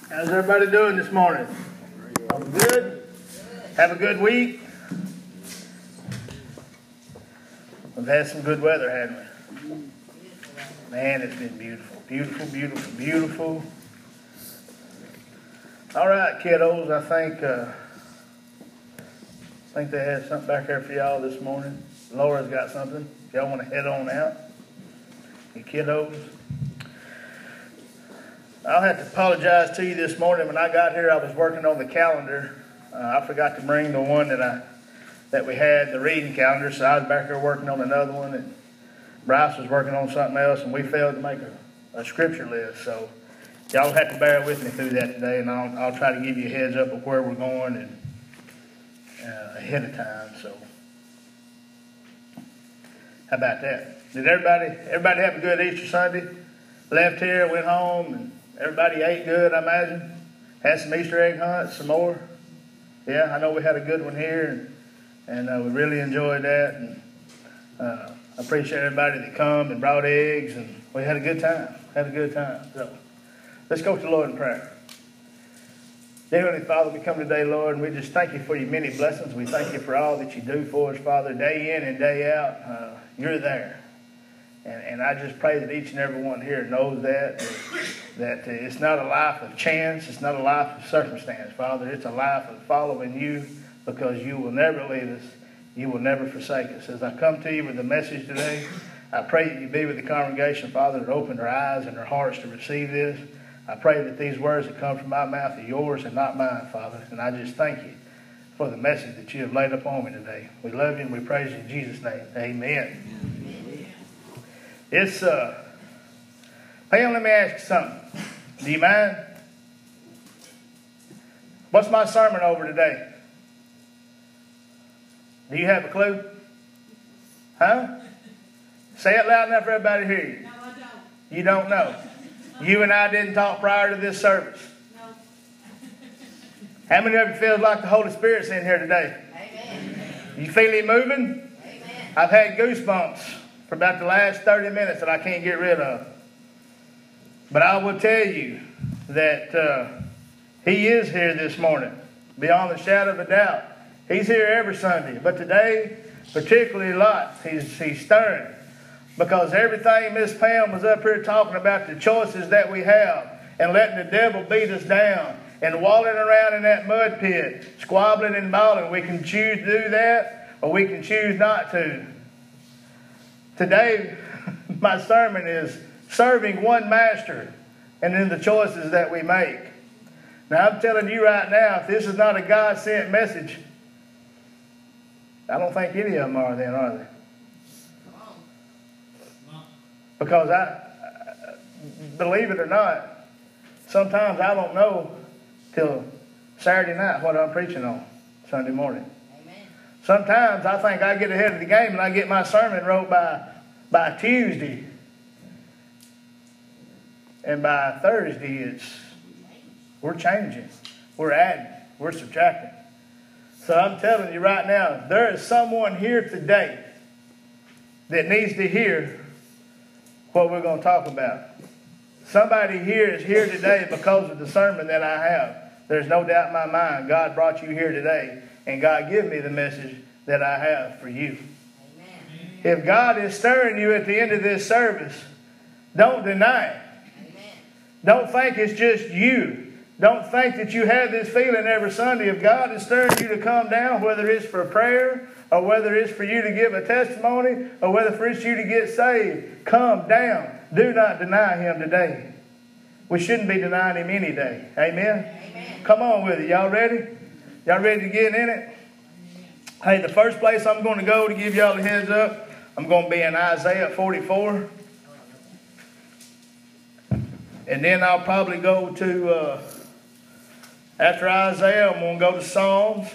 How's everybody doing this morning? Good? Have a good week? We've had some good weather, haven't we? Man, it's been beautiful. Beautiful, beautiful, beautiful. All right, kiddos, I think they had something back there for y'all this morning. Laura's got something. If y'all want to head on out, you kiddos. I'll have to apologize to you this morning. When I got here, I was working on the calendar. I forgot to bring the one that we had, the reading calendar, so I was back there working on another one, and Bryce was working on something else, and we failed to make a scripture list. So y'all have to bear with me through that today, and I'll try to give you a heads up of where we're going and ahead of time. So how about that? Did everybody have a good Easter Sunday? Left here, went home, and everybody ate good, I imagine. Had some Easter egg hunts, some more. Yeah, I know we had a good one here, and we really enjoyed that. And I appreciate everybody that come and brought eggs, and we had a good time. So let's go to the Lord in prayer. Dear Heavenly Father, we come today, Lord, and we just thank you for your many blessings. We thank you for all that you do for us, Father, day in and day out. You're there. And I just pray that each and every one here knows that it's not a life of chance. It's not a life of circumstance, Father. It's a life of following you, because you will never leave us. You will never forsake us. As I come to you with the message today, I pray that you be with the congregation, Father, that open their eyes and their hearts to receive this. I pray that these words that come from my mouth are yours and not mine, Father. And I just thank you for the message that you have laid upon me today. We love you and we praise you in Jesus' name. Amen. It's, Pam, let me ask you something. Do you mind? What's my sermon over today? Do you have a clue? Huh? Say it loud enough for everybody to hear you. No, I don't. You don't know. You and I didn't talk prior to this service. No. How many of you feel like the Holy Spirit's in here today? Amen. You feel Him moving? Amen. I've had goosebumps for about the last 30 minutes that I can't get rid of. But I will tell you that He is here this morning, beyond the shadow of a doubt. He's here every Sunday, but today, particularly a lot, He's stirring. Because everything Miss Pam was up here talking about, the choices that we have, and letting the devil beat us down, and walling around in that mud pit, squabbling and bawling. We can choose to do that, or we can choose not to. Today, my sermon is serving one master, and then the choices that we make. Now, I'm telling you right now, if this is not a God-sent message, I don't think any of them are then, are they? Because believe it or not, sometimes I don't know till Saturday night what I'm preaching on Sunday morning. Amen. Sometimes I think I get ahead of the game and I get my sermon wrote by Tuesday. And by Thursday, we're changing, we're adding, we're subtracting. So I'm telling you right now, there is someone here today that needs to hear what we're going to talk about. Somebody here is here today because of the sermon that I have. There's no doubt in my mind God brought you here today, and God gave me the message that I have for you. Amen. If God is stirring you at the end of this service, don't deny it. Amen. Don't think it's just you. Don't think that you have this feeling every Sunday. If God is stirring you to come down, whether it's for prayer, or whether it's for you to give a testimony, or whether for it's you to get saved, come down. Do not deny Him today. We shouldn't be denying Him any day. Amen? Amen. Come on with it. Y'all ready? Y'all ready to get in it? Hey, the first place I'm going to go to give y'all a heads up, I'm going to be in Isaiah 44. And then I'll probably go to, after Isaiah, I'm going to go to Psalms.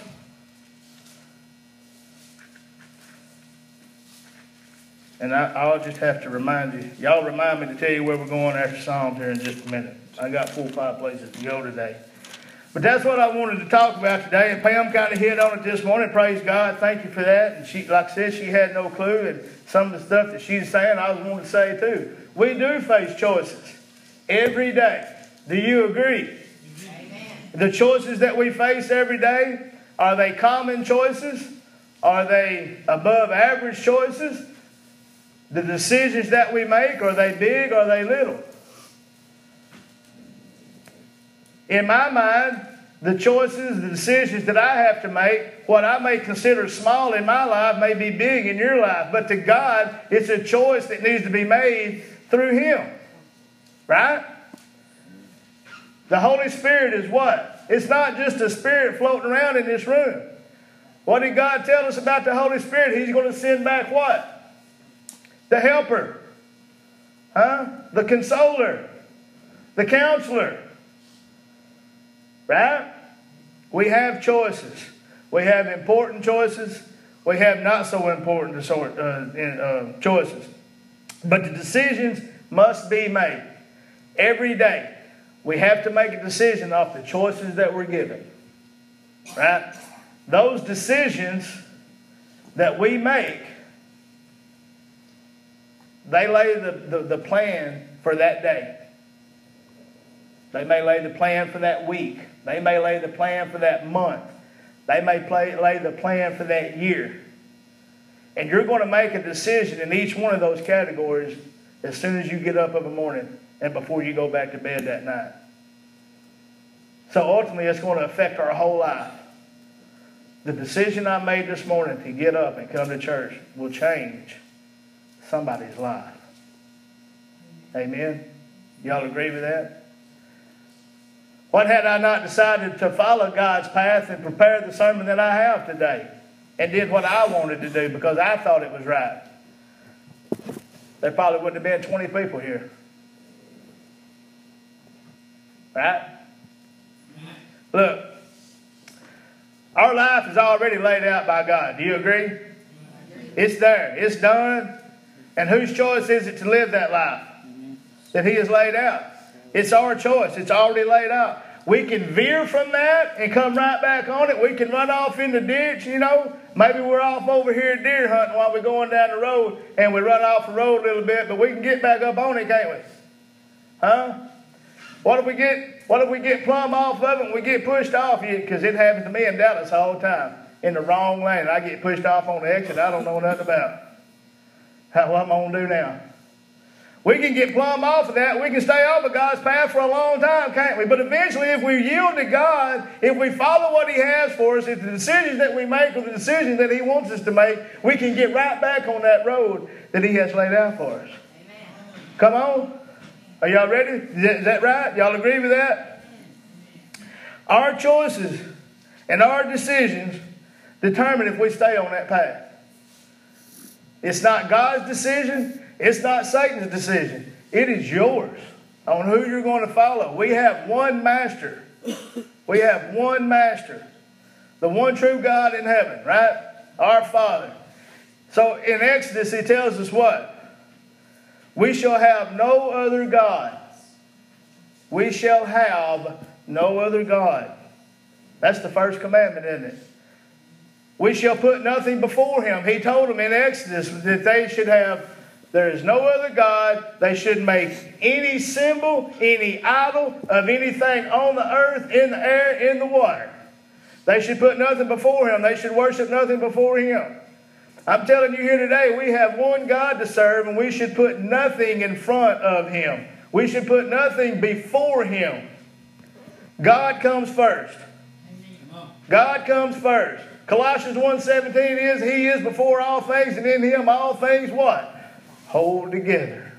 And I'll just have to remind you. Y'all remind me to tell you where we're going after Psalms here in just a minute. I got 4 or 5 places to go today. But that's what I wanted to talk about today. And Pam kind of hit on it this morning. Praise God. Thank you for that. And she, like I said, she had no clue. And some of the stuff that she's saying, I was wanting to say too. We do face choices every day. Do you agree? The choices that we face every day, are they common choices? Are they above average choices? The decisions that we make, are they big or are they little? In my mind, the choices, the decisions that I have to make, what I may consider small in my life may be big in your life. But to God, it's a choice that needs to be made through Him. Right? The Holy Spirit is what? It's not just a spirit floating around in this room. What did God tell us about the Holy Spirit? He's going to send back what? The Helper. The Consoler. The Counselor. Right? We have choices. We have important choices. We have not so important choices. But the decisions must be made. Every day, we have to make a decision off the choices that we're given. Right? Those decisions that we make, they lay the plan for that day. They may lay the plan for that week. They may lay the plan for that month. They may lay the plan for that year. And you're going to make a decision in each one of those categories as soon as you get up in the morning and before you go back to bed that night. So ultimately, it's going to affect our whole life. The decision I made this morning to get up and come to church will change somebody's life. Amen? Y'all agree with that? What had I not decided to follow God's path and prepare the sermon that I have today and did what I wanted to do because I thought it was right? There probably wouldn't have been 20 people here. Right? Look, our life is already laid out by God. Do you agree? It's there. It's done. And whose choice is it to live that life that He has laid out? It's our choice. It's already laid out. We can veer from that and come right back on it. We can run off in the ditch, you know. Maybe we're off over here deer hunting while we're going down the road and we run off the road a little bit, but we can get back up on it, can't we? Huh? What if we get plumb off of it and we get pushed off? Because it happens to me in Dallas all the time. In the wrong lane. I get pushed off on the exit I don't know nothing about. What am I going to do now? We can get plumb off of that. We can stay off of God's path for a long time, can't we? But eventually, if we yield to God, if we follow what He has for us, if the decisions that we make are the decisions that He wants us to make, we can get right back on that road that He has laid out for us. Amen. Come on. Are y'all ready? Is that right? Y'all agree with that? Our choices and our decisions determine if we stay on that path. It's not God's decision. It's not Satan's decision. It is yours on who you're going to follow. We have one master. We have one master. The one true God in heaven, right? Our Father. So in Exodus, He tells us what? We shall have no other God. We shall have no other God. That's the first commandment, isn't it? We shall put nothing before Him. He told them in Exodus that they should have, there is no other God. They shouldn't make any symbol, any idol of anything on the earth, in the air, in the water. They should put nothing before Him. They should worship nothing before Him. I'm telling you here today, we have one God to serve, and we should put nothing in front of Him. We should put nothing before Him. God comes first. God comes first. Colossians 1:17 is, He is before all things, and in Him all things what? Hold together.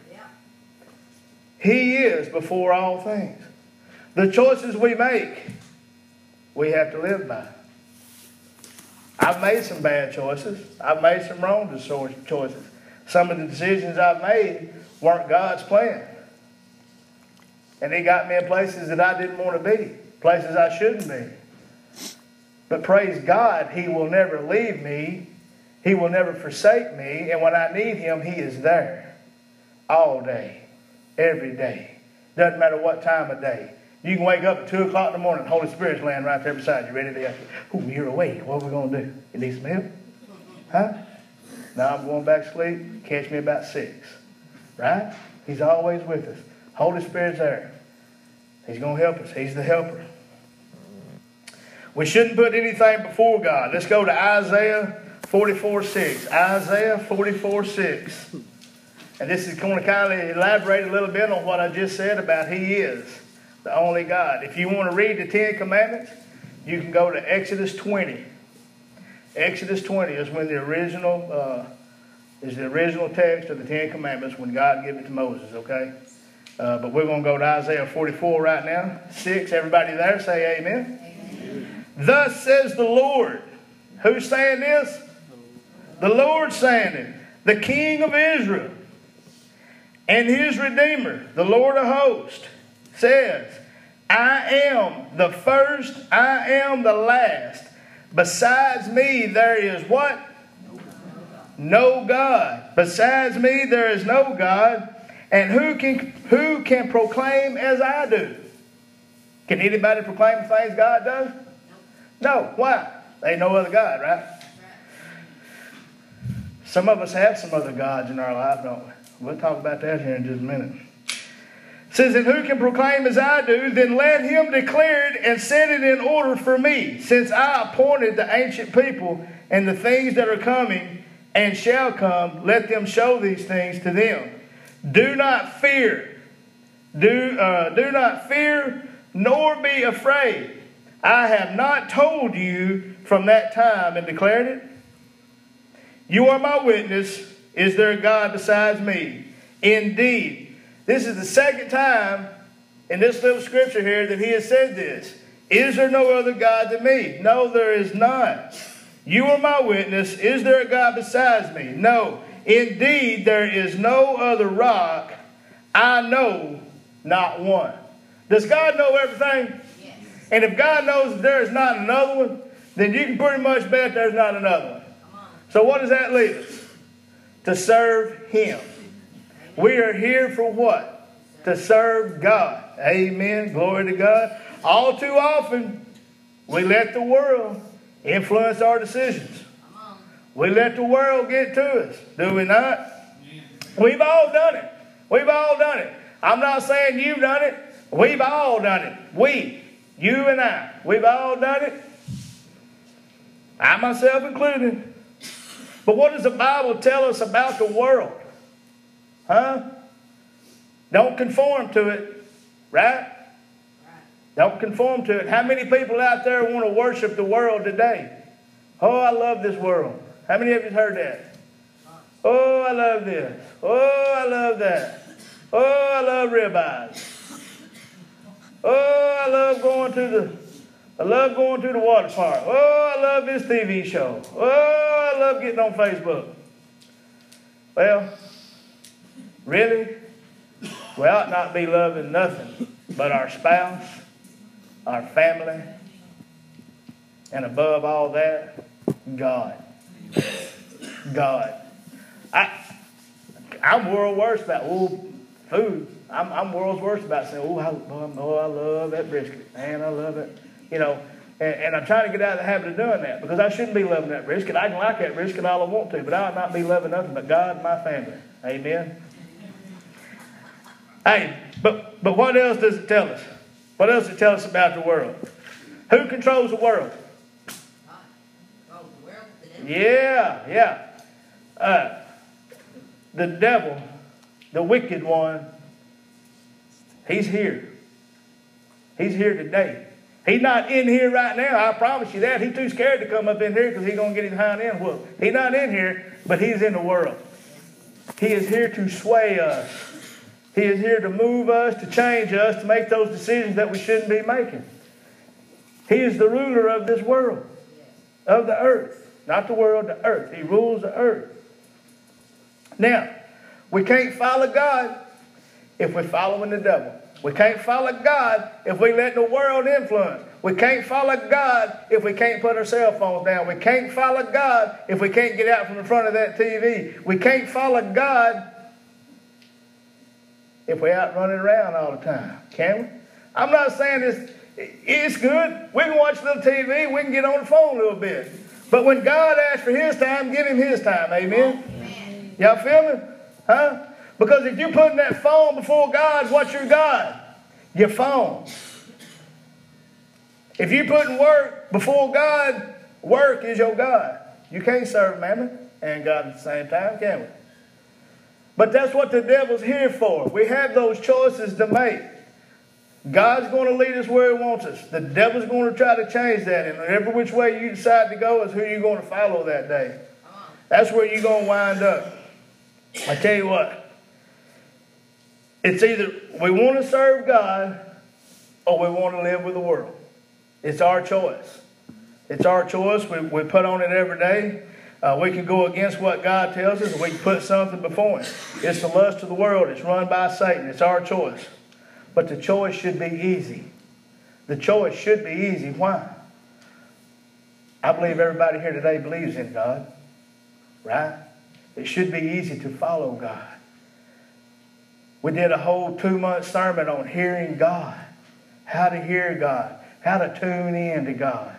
He is before all things. The choices we make, we have to live by. I've made some bad choices. I've made some wrong choices. Some of the decisions I've made weren't God's plan. And He got me in places that I didn't want to be. Places I shouldn't be. But praise God, He will never leave me. He will never forsake me. And when I need Him, He is there. All day. Every day. Doesn't matter what time of day. You can wake up at 2 o'clock in the morning. The Holy Spirit's laying right there beside you, ready to ask you, "Ooh, you're awake. What are we going to do? You need some help? Huh? Now I'm going back to sleep. Catch me about 6. Right? He's always with us. Holy Spirit's there. He's going to help us. He's the helper. We shouldn't put anything before God. Let's go to Isaiah 44:6. Isaiah 44:6. And this is going to kind of elaborate a little bit on what I just said about He is the only God. If you want to read the Ten Commandments, you can go to Exodus 20. Exodus 20 is when the original text of the Ten Commandments when God gave it to Moses, okay? But we're going to go to Isaiah 44 right now. 6, everybody there say amen. Amen. Thus says the Lord. Who's saying this? The Lord saying it. The King of Israel and His Redeemer, the Lord of hosts, says, I am the first, I am the last. Besides me there is what? No God. Besides me there is no God. And who can proclaim as I do? Can anybody proclaim the things God does? No. Why? There ain't no other God, right? Some of us have some other gods in our life, don't we? We'll talk about that here in just a minute. It says, and who can proclaim as I do? Then let him declare it and set it in order for me, since I appointed the ancient people and the things that are coming and shall come. Let them show these things to them. Do not fear. Do not fear, nor be afraid. I have not told you from that time and declared it. You are my witness. Is there a God besides me? Indeed. This is the second time in this little scripture here that He has said this. Is there no other God than me? No, there is not. You are my witness. Is there a God besides me? No. Indeed, there is no other rock. I know not one. Does God know everything? Yes. And if God knows that there is not another one, then you can pretty much bet there's not another one. So what does that leave us? To serve Him. We are here for what? To serve God. Amen. Glory to God. All too often, we let the world influence our decisions. We let the world get to us. Do we not? We've all done it. We've all done it. I'm not saying you've done it. We've all done it. We, you and I, we've all done it. I myself included. But what does the Bible tell us about the world? Huh? Don't conform to it. Right? Don't conform to it. How many people out there want to worship the world today? Oh, I love this world. How many of you heard that? Oh, I love this. Oh, I love that. Oh, I love ribeyes. Oh, I love going to the water park. Oh, I love this TV show. Oh, I love getting on Facebook. Well, really? We ought not be loving nothing but our spouse, our family, and above all that, God. God. I'm world worst about food. I'm world's worst about saying, I love that brisket. Man, I love it. You know, and I'm trying to get out of the habit of doing that because I shouldn't be loving that brisket. I can like that brisket all I want to, but I ought not be loving nothing but God and my family. Amen. Hey, but what else does it tell us? What else does it tell us about the world? Who controls the world? Yeah. The devil, the wicked one, he's here. He's here today. He's not in here right now, I promise you that. He's too scared to come up in here because he's going to get his hind end whooped. He's not in here, but he's in the world. He is here to sway us. He is here to move us, to change us, to make those decisions that we shouldn't be making. He is the ruler of this world, of the earth. Not the world, the earth. He rules the earth. Now, we can't follow God if we're following the devil. We can't follow God if we let the world influence. We can't follow God if we can't put our cell phones down. We can't follow God if we can't get out from the front of that TV. We can't follow God if we're out running around all the time. Can we? I'm not saying it's good. We can watch a little TV. We can get on the phone a little bit. But when God asks for His time, give Him His time. Amen? Amen. Y'all feel me? Huh? Because if you're putting that phone before God, what's your God? Your phone. If you're putting work before God, work is your God. You can't serve Mammon and God at the same time, can we? But that's what the devil's here for. We have those choices to make. God's going to lead us where He wants us. The devil's going to try to change that. And every which way you decide to go is who you're going to follow that day. That's where you're going to wind up. I tell you what. It's either we want to serve God or we want to live with the world. It's our choice. It's our choice. We put on it every day. We can go against what God tells us, and we can put something before Him. It's the lust of the world. It's run by Satan. It's our choice. But the choice should be easy. The choice should be easy. Why? I believe everybody here today believes in God. Right? It should be easy to follow God. We did a whole 2-month sermon on hearing God. How to hear God. How to tune in to God.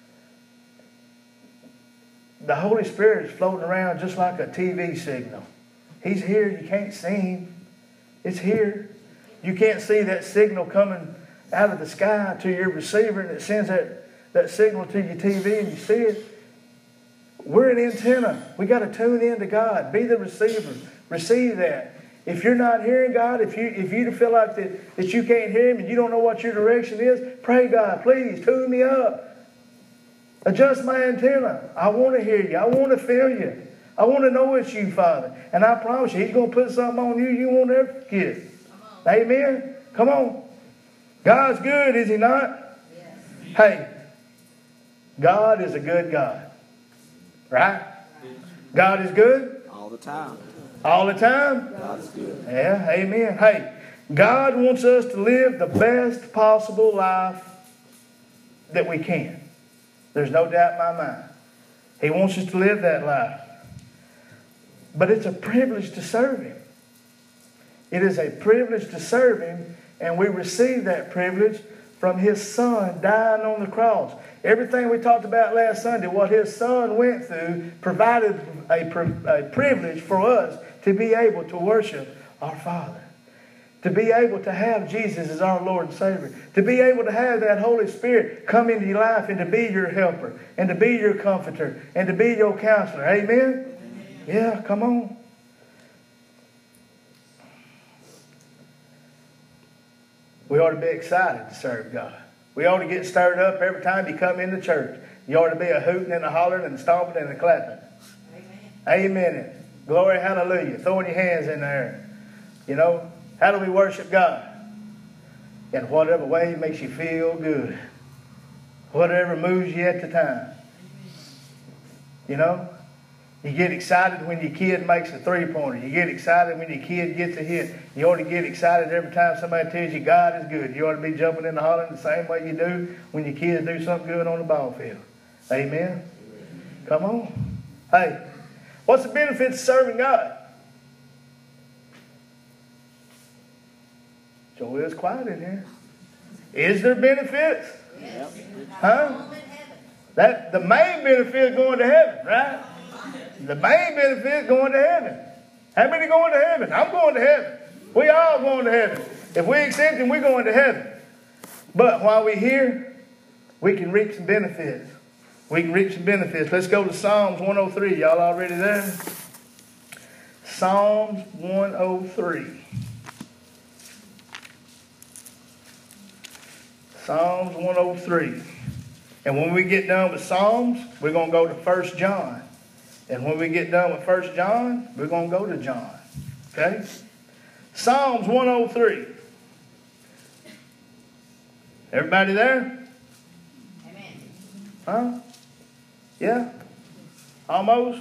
The Holy Spirit is floating around just like a TV signal. He's here. You can't see Him. It's here. You can't see that signal coming out of the sky to your receiver, and it sends that signal to your TV and you see it. We're an antenna. We got to tune in to God. Be the receiver. Receive that. If you're not hearing God, if you feel like that you can't hear Him and you don't know what your direction is, pray, God, please tune me up. Adjust my antenna. I want to hear You. I want to feel You. I want to know it's You, Father. And I promise you, He's going to put something on you won't ever forget. Amen? Come on. God's good, is He not? Yes. Hey, God is a good God. Right? God is good? All the time. All the time? God is good. Yeah, amen. Hey, God wants us to live the best possible life that we can. There's no doubt in my mind. He wants us to live that life. But it's a privilege to serve Him. It is a privilege to serve Him, and we receive that privilege from His Son dying on the cross. Everything we talked about last Sunday, what His Son went through, provided a privilege for us to be able to worship our Father. To be able to have Jesus as our Lord and Savior. To be able to have that Holy Spirit come into your life and to be your helper. And to be your comforter. And to be your counselor. Amen? Yeah, come on. We ought to be excited to serve God. We ought to get stirred up every time you come into church. You ought to be a hooting and a hollering and stomping and a clapping. Amen. Amen. Glory, hallelujah. Throwing your hands in the air. You know, how do we worship God? In whatever way makes you feel good. Whatever moves you at the time. You know, you get excited when your kid makes a three-pointer. You get excited when your kid gets a hit. You ought to get excited every time somebody tells you God is good. You ought to be jumping in the hollering the same way you do when your kids do something good on the ball field. Amen? Come on. Hey, what's the benefits of serving God? Joel is quiet in here. Is there benefits? Yes. Huh? The main benefit is going to heaven, right? The main benefit is going to heaven. How many going to heaven? I'm going to heaven. We all going to heaven. If we accept Him, we're going to heaven. But while we're here, we can reap some benefits. We can reap some benefits. Let's go to Psalms 103. Y'all already there? Psalms 103. Psalms 103. And when we get done with Psalms, we're going to go to 1 John. And when we get done with 1 John, we're going to go to John. Okay? Psalms 103. Everybody there? Amen. Huh? Yeah? Almost?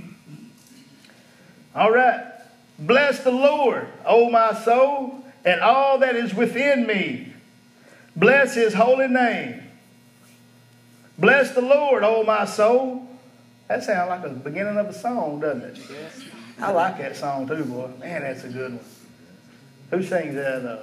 All right. Bless the Lord, O my soul, and all that is within me. Bless His holy name. Bless the Lord, O my soul. That sounds like the beginning of a song, doesn't it? Yes. I like that song too, boy. Man, that's a good one. Who sings that?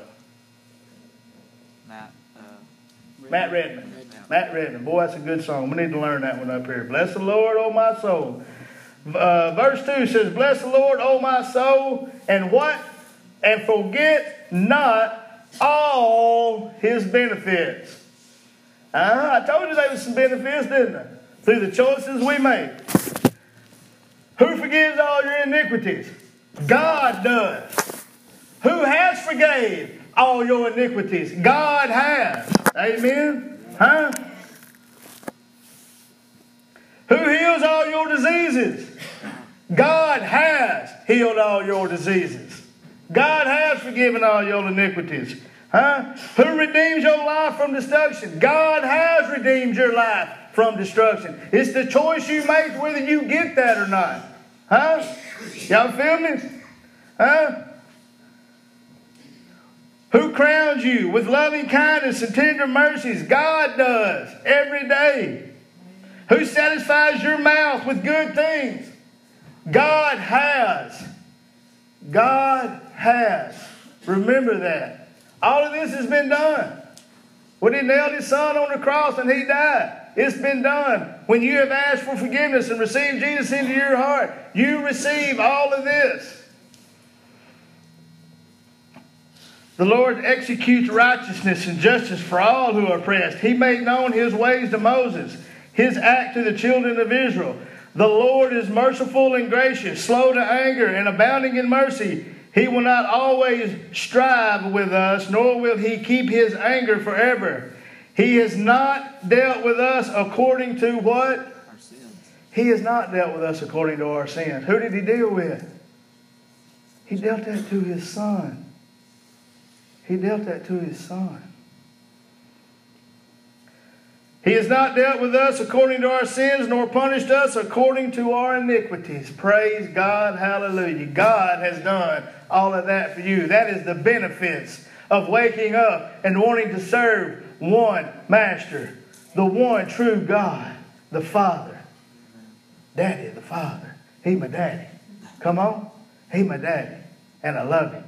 Matt Redman. Matt Redman. Boy, that's a good song. We need to learn that one up here. Bless the Lord, O my soul. Verse 2 says, bless the Lord, O my soul, and what? And forget not all His benefits. I told you there was some benefits, didn't I? Through the choices we make. Who forgives all your iniquities? God does. Who has forgave all your iniquities? God has. Amen? Huh? Who heals all your diseases? God has healed all your diseases. God has forgiven all your iniquities. Huh? Who redeems your life from destruction? God has redeemed your life from destruction. It's the choice you make whether you get that or not. Huh? Y'all feel me? Huh? Who crowns you with loving kindness and tender mercies? God does every day. Who satisfies your mouth with good things? God has. God has. Remember that. All of this has been done. When He nailed His Son on the cross and He died, it's been done. When you have asked for forgiveness and received Jesus into your heart, you receive all of this. The Lord executes righteousness and justice for all who are oppressed. He made known His ways to Moses, His act to the children of Israel. The Lord is merciful and gracious, slow to anger, and abounding in mercy. He will not always strive with us, nor will He keep His anger forever. He has not dealt with us according to what? Our sins. He has not dealt with us according to our sins. Who did He deal with? He dealt that to His Son. He dealt that to His Son. He has not dealt with us according to our sins, nor punished us according to our iniquities. Praise God. Hallelujah. God has done all of that for you. That is the benefits of waking up and wanting to serve one Master, the one true God, the Father. Daddy, the Father. He my daddy. Come on. He my daddy. And I love Him.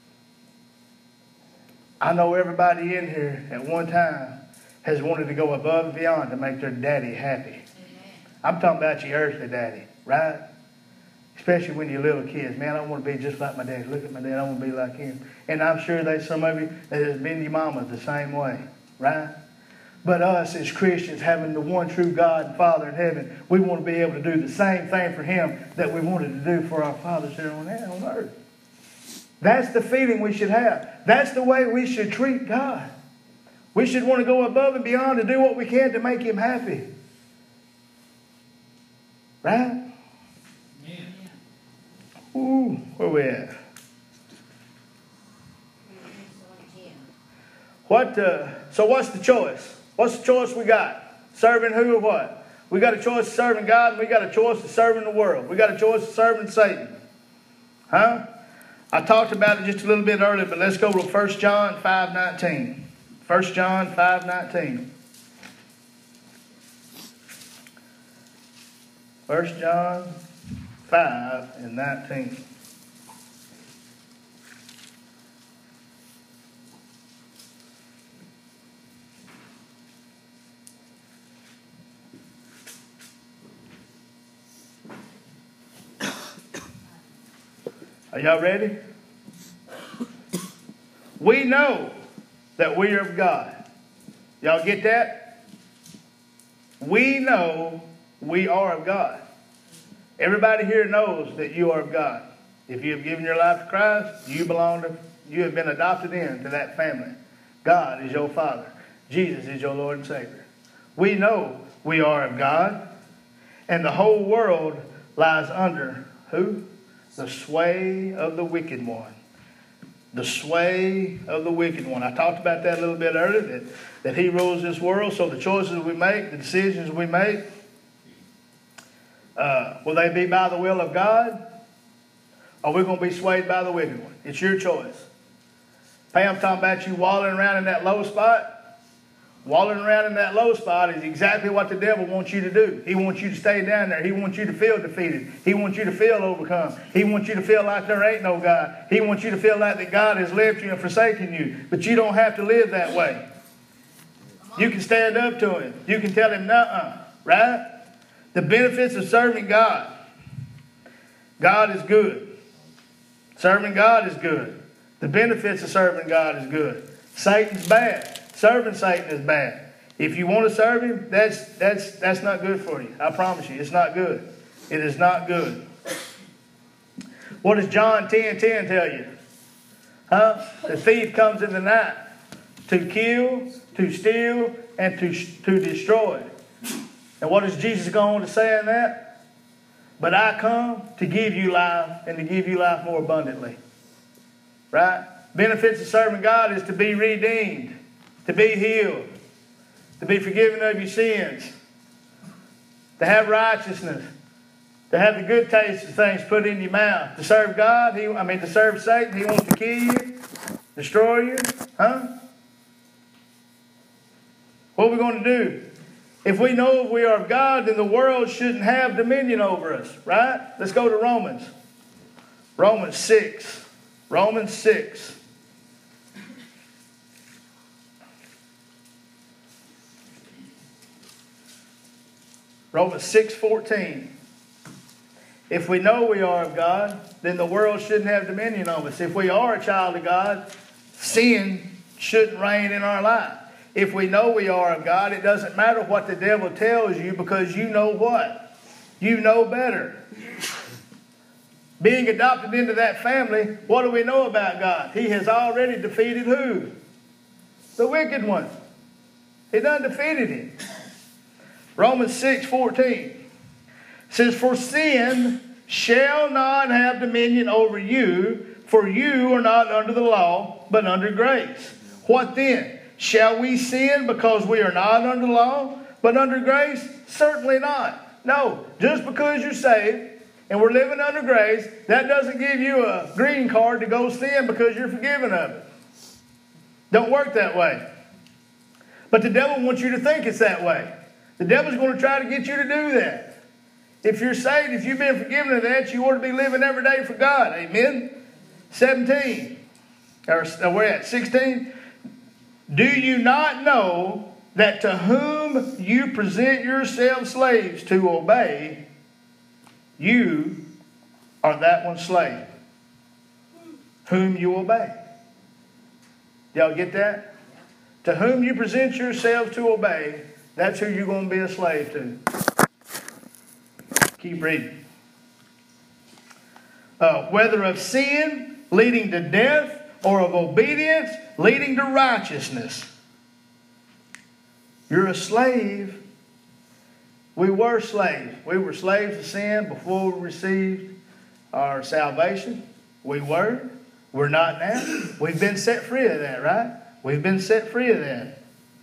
I know everybody in here at one time has wanted to go above and beyond to make their daddy happy. Amen. I'm talking about your earthly daddy, right? Especially when you're little kids. Man, I want to be just like my dad. Look at my dad. I want to be like him. And I'm sure there's some of you that has been your mama the same way, right? But us as Christians, having the one true God and Father in heaven, we want to be able to do the same thing for Him that we wanted to do for our fathers here on earth. That's the feeling we should have. That's the way we should treat God. We should want to go above and beyond to do what we can to make Him happy. Right? Amen. Ooh, where we at? So what's the choice? What's the choice we got? Serving who or what? We got a choice of serving God, and we got a choice of serving the world. We got a choice of serving Satan. Huh? I talked about it just a little bit earlier, but let's go to 1 John 5:19. 1 John 5:19. 1 John 5:19. Are y'all ready? We know that we are of God. Y'all get that? We know we are of God. Everybody here knows that you are of God. If you have given your life to Christ, you have been adopted into that family. God is your Father. Jesus is your Lord and Savior. We know we are of God. And the whole world lies under who? The sway of the wicked one. The sway of the wicked one. I talked about that a little bit earlier, that he rules this world. So the choices we make, the decisions we make, will they be by the will of God? Or are we going to be swayed by the wicked one? It's your choice. Pam's talking about you wallowing around in that low spot. Wallowing around in that low spot is exactly what the devil wants you to do. He wants you to stay down there. He wants you to feel defeated. He wants you to feel overcome. He wants you to feel like there ain't no God. He wants you to feel like that God has left you and forsaken you. But you don't have to live that way. You can stand up to Him. You can tell Him, nuh-uh, right? The benefits of serving God. God is good. Serving God is good. The benefits of serving God is good. Satan's bad. Serving Satan is bad. If you want to serve Him, that's not good for you. I promise you, it's not good. It is not good. What does John 10:10 tell you? Huh? The thief comes in the night to kill, to steal, and to destroy. And what does Jesus go on to say in that? But I come to give you life and to give you life more abundantly. Right? Benefits of serving God is to be redeemed, to be healed, to be forgiven of your sins, to have righteousness, to have the good taste of things put in your mouth. To serve God, to serve Satan, he wants to kill you, destroy you. Huh? What are we going to do? If we know we are of God, then the world shouldn't have dominion over us, right? Let's go to Romans. Romans 6. Romans 6. Romans 6:14. If we know we are of God, then the world shouldn't have dominion over us. If we are a child of God, sin shouldn't reign in our life. If we know we are of God, it doesn't matter what the devil tells you, because you know what? You know better. Being adopted into that family, what do we know about God? He has already defeated who? The wicked one. He done defeated him. Romans 6:14 says, for sin shall not have dominion over you, for you are not under the law, but under grace. What then? Shall we sin because we are not under the law, but under grace? Certainly not. No, just because you're saved and we're living under grace, that doesn't give you a green card to go sin because you're forgiven of it. Don't work that way. But the devil wants you to think it's that way. The devil's going to try to get you to do that. If you're saved, if you've been forgiven of that, you ought to be living every day for God. Amen? 17. Or we're at 16. Do you not know that to whom you present yourselves slaves to obey, you are that one's slave? Whom you obey. Y'all get that? To whom you present yourselves to obey, that's who you're going to be a slave to. Keep reading. Whether of sin leading to death or of obedience leading to righteousness. You're a slave. We were slaves. We were slaves to sin before we received our salvation. We were. We're not now. We've been set free of that, right? We've been set free of that.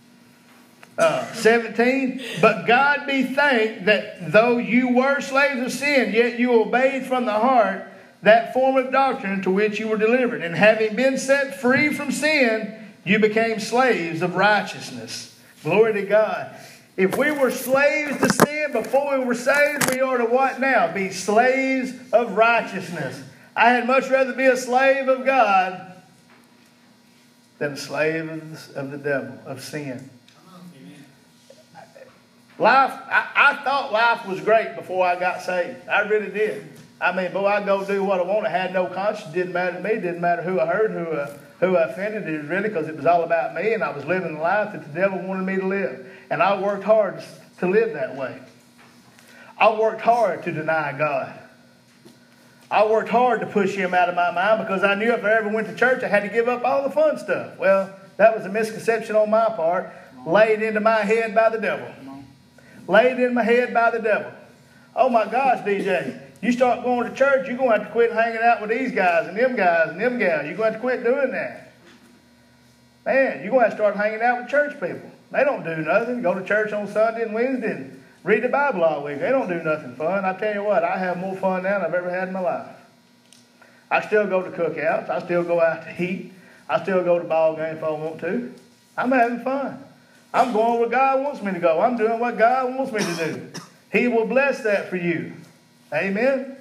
17, but God be thanked that though you were slaves of sin, yet you obeyed from the heart that form of doctrine to which you were delivered. And having been set free from sin, you became slaves of righteousness. Glory to God. If we were slaves to sin before we were saved, we are to what now? Be slaves of righteousness. I had much rather be a slave of God than a slave of the devil, of sin. Life, I thought life was great before I got saved. I really did. I'd go do what I wanted. I had no conscience. Didn't matter to me. Didn't matter who I hurt, who I offended. It was really because it was all about me, and I was living the life that the devil wanted me to live. And I worked hard to live that way. I worked hard to deny God. I worked hard to push Him out of my mind because I knew if I ever went to church, I had to give up all the fun stuff. Well, that was a misconception on my part, laid into my head by the devil. Laid in my head by the devil. Oh my gosh, DJ. You start going to church, you're going to have to quit hanging out with these guys and them gals and them gals. You're going to have to quit doing that. Man, you're going to have to start hanging out with church people. They don't do nothing. Go to church on Sunday and Wednesday and read the Bible all week. They don't do nothing fun. I tell you what, I have more fun now than I've ever had in my life. I still go to cookouts. I still go out to eat. I still go to ball games if I want to. I'm having fun. I'm going where God wants me to go. I'm doing what God wants me to do. He will bless that for you. Amen?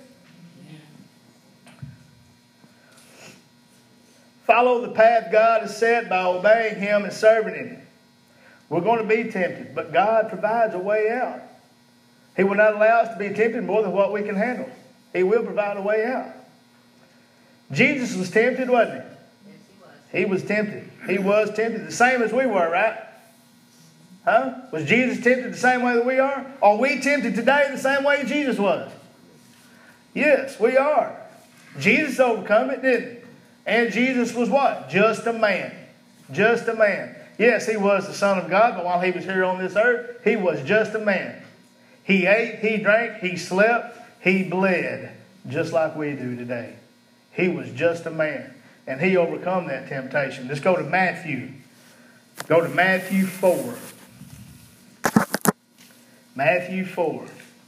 Follow the path God has set by obeying Him and serving Him. We're going to be tempted, but God provides a way out. He will not allow us to be tempted more than what we can handle. He will provide a way out. Jesus was tempted, wasn't He? Yes, He was. He was tempted. He was tempted the same as we were, right? Huh? Was Jesus tempted the same way that we are? Are we tempted today the same way Jesus was? Yes, we are. Jesus overcome it, didn't he? And Jesus was what? Just a man. Just a man. Yes, he was the Son of God, but while he was here on this earth, he was just a man. He ate, he drank, he slept, he bled, just like we do today. He was just a man. And he overcome that temptation. Let's go to Matthew. Go to Matthew 4. Matthew 4.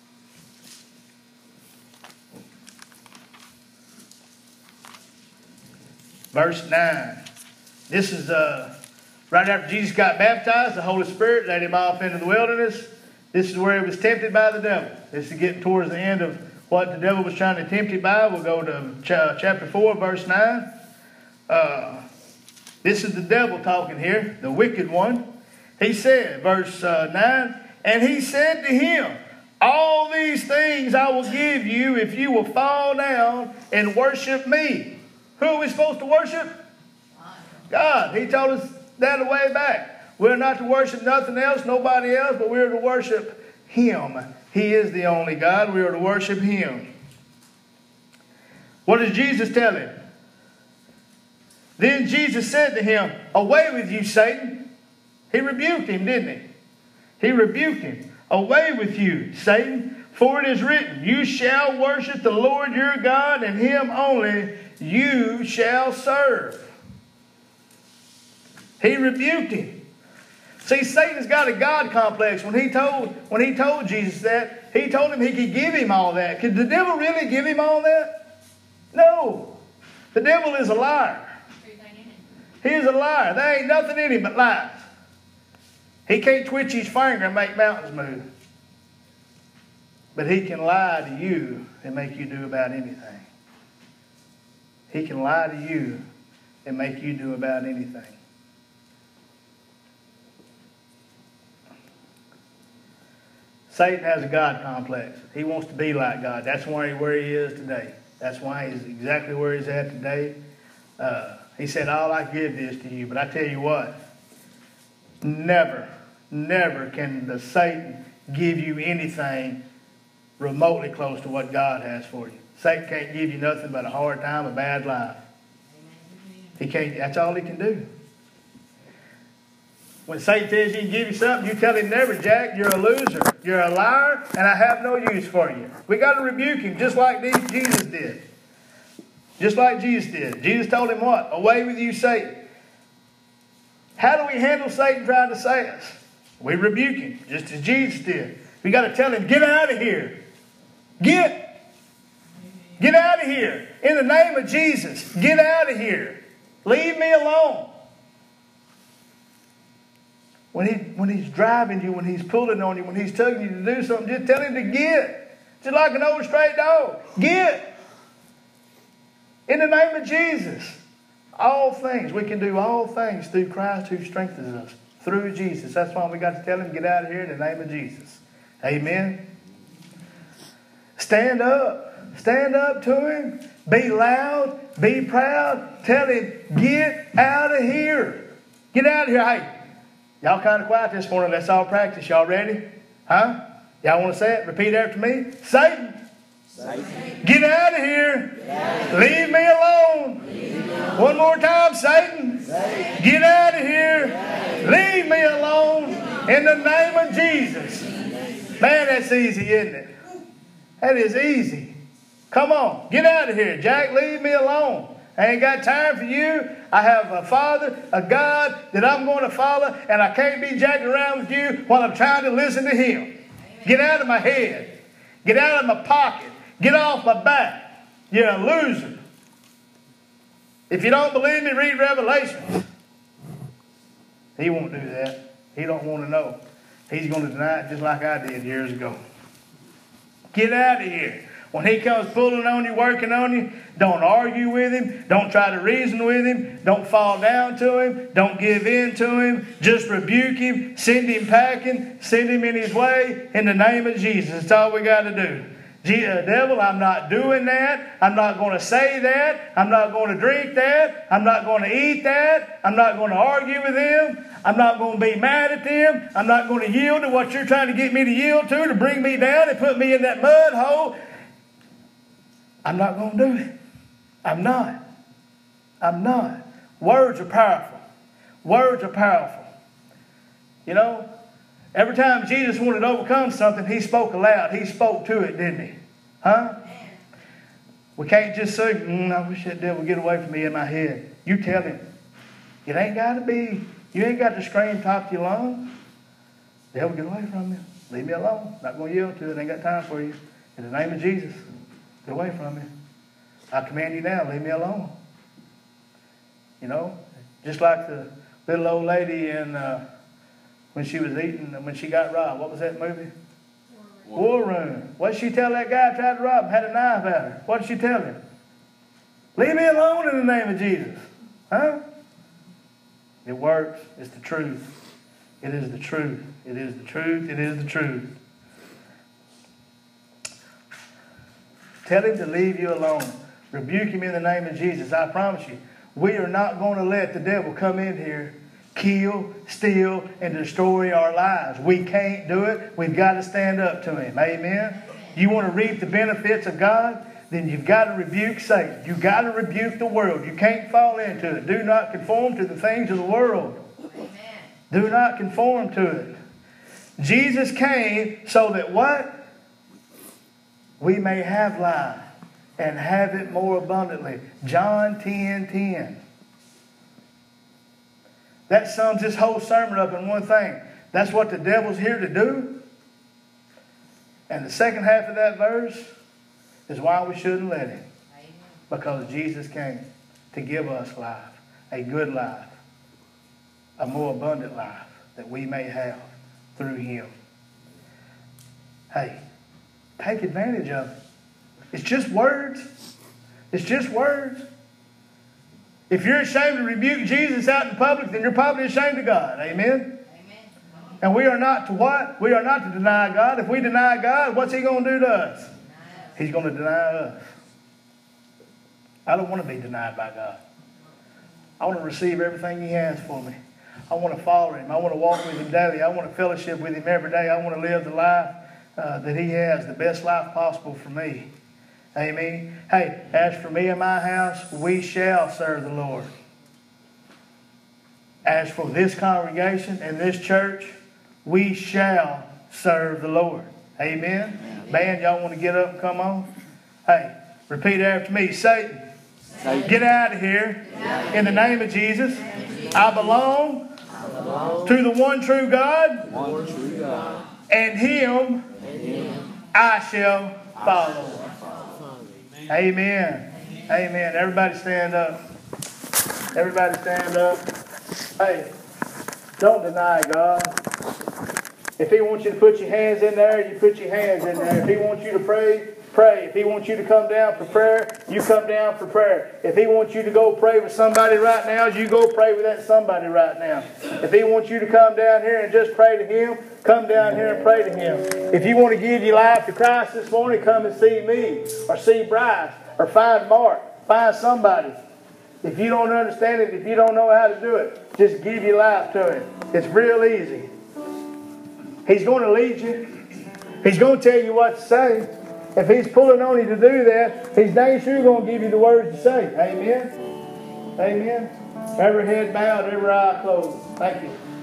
Verse 9. This is right after Jesus got baptized, the Holy Spirit led him off into the wilderness. This is where he was tempted by the devil. This is getting towards the end of what the devil was trying to tempt him by. We'll go to chapter 4, verse 9. This is the devil talking here, the wicked one. He said, verse 9, and he said to him, all these things I will give you if you will fall down and worship me. Who are we supposed to worship? God. He told us that a way back. We're not to worship nothing else, nobody else, but we're to worship Him. He is the only God. We are to worship Him. What does Jesus tell him? Then Jesus said to him, away with you, Satan. He rebuked him, didn't he? He rebuked him. Away with you, Satan, for it is written, you shall worship the Lord your God, and Him only you shall serve. He rebuked him. See, Satan's got a God complex. When he told Jesus that, he told him he could give him all that. Could the devil really give him all that? No. The devil is a liar. He is a liar. There ain't nothing in him but lies. He can't twitch his finger and make mountains move. But he can lie to you and make you do about anything. He can lie to you and make you do about anything. Satan has a God complex. He wants to be like God. That's where he is today. That's why he's exactly where he's at today. He said, all I give is to you. But I tell you what, never can the Satan give you anything remotely close to what God has for you. Satan can't give you nothing but a hard time, a bad life. He can't. That's all he can do. When Satan tells you he can give you something, you tell him never, Jack, you're a loser. You're a liar, and I have no use for you. We got to rebuke him just like Jesus did. Just like Jesus did. Jesus told him what? Away with you, Satan. How do we handle Satan trying to say us? We rebuke him, just as Jesus did. We got to tell him, get out of here. Get out of here. In the name of Jesus, get out of here. Leave me alone. When he's driving you, when he's pulling on you, when he's tugging you to do something, just tell him to get. Just like an old stray dog. Get. In the name of Jesus. All things. We can do all things through Christ who strengthens us. Through Jesus. That's why we got to tell him, get out of here in the name of Jesus. Amen. Stand up. Stand up to him. Be loud. Be proud. Tell him, get out of here. Get out of here. Hey, y'all kind of quiet this morning. Let's all practice. Y'all ready? Huh? Y'all want to say it? Repeat after me. Satan. Get out of here. Leave me alone. One more time, Satan. Get out of here. Leave me alone. In the name of Jesus. Man, that's easy, isn't it? That is easy. Come on. Get out of here, Jack. Leave me alone. I ain't got time for you. I have a Father, a God that I'm going to follow, and I can't be jacking around with you while I'm trying to listen to Him. Get out of my head. Get out of my pocket. Get off my back. You're a loser. If you don't believe me, read Revelation. He won't do that. He don't want to know. He's going to deny it just like I did years ago. Get out of here. When he comes pulling on you, working on you, don't argue with him. Don't try to reason with him. Don't fall down to him. Don't give in to him. Just rebuke him. Send him packing. Send him in his way in the name of Jesus. That's all we got to do. Devil, I'm not doing that. I'm not going to say that. I'm not going to drink that. I'm not going to eat that. I'm not going to argue with him. I'm not going to be mad at them. I'm not going to yield to what you're trying to get me to yield to bring me down and put me in that mud hole. I'm not going to do it. I'm not. I'm not. Words are powerful. Words are powerful. You know, every time Jesus wanted to overcome something, he spoke aloud. He spoke to it, didn't he? Huh? We can't just say, I wish that devil would get away from me in my head. You tell him. It ain't got to be, you ain't got to scream top of your lungs. Devil, get away from me. Leave me alone. Not going to yield to it. Ain't got time for you. In the name of Jesus, get away from me. I command you now, leave me alone. You know, just like the little old lady in when she was eating, when she got robbed. What was that movie? War Room. What did she tell that guy who tried to rob him? Had a knife at her. What did she tell him? Leave me alone in the name of Jesus. Huh? It works. It's the truth. It is the truth. It is the truth. It is the truth. Tell him to leave you alone. Rebuke him in the name of Jesus. I promise you, we are not going to let the devil come in here, kill, steal, and destroy our lives. We can't do it. We've got to stand up to him. Amen? You want to reap the benefits of God? Then you've got to rebuke Satan. You've got to rebuke the world. You can't fall into it. Do not conform to the things of the world. Amen. Do not conform to it. Jesus came so that what? We may have life and have it more abundantly. John 10:10. That sums this whole sermon up in one thing. That's what the devil's here to do. And the second half of that verse is why we shouldn't let him. Amen. Because Jesus came to give us life, a good life, a more abundant life that we may have through him. Hey, take advantage of it. It's just words. It's just words. If you're ashamed to rebuke Jesus out in public, then you're probably ashamed of God. Amen? Amen. And we are not to what? We are not to deny God. If we deny God, what's he going to do to us? He's going to deny us. I don't want to be denied by God. I want to receive everything he has for me. I want to follow him. I want to walk with him daily. I want to fellowship with him every day. I want to live the life that he has, the best life possible for me. Amen. Hey, as for me and my house, we shall serve the Lord. As for this congregation and this church, we shall serve the Lord. Amen. Band, y'all want to get up and come on? Hey, repeat after me. Satan, get out of here. In the name of Jesus. I belong to the one true God. And him I shall follow. Amen. Amen. Everybody stand up. Everybody stand up. Hey, don't deny God. If he wants you to put your hands in there, you put your hands in there. If he wants you to pray, pray. If he wants you to come down for prayer, you come down for prayer. If he wants you to go pray with somebody right now, you go pray with that somebody right now. If he wants you to come down here and just pray to him, come down here and pray to him. If you want to give your life to Christ this morning, come and see me, or see Bryce, or find Mark, find somebody. If you don't understand it, if you don't know how to do it, just give your life to him. It's real easy. He's going to lead you. He's going to tell you what to say. If he's pulling on you to do that, he's dang sure going to give you the words to say. Amen? Amen? Every head bowed, every eye closed. Thank you.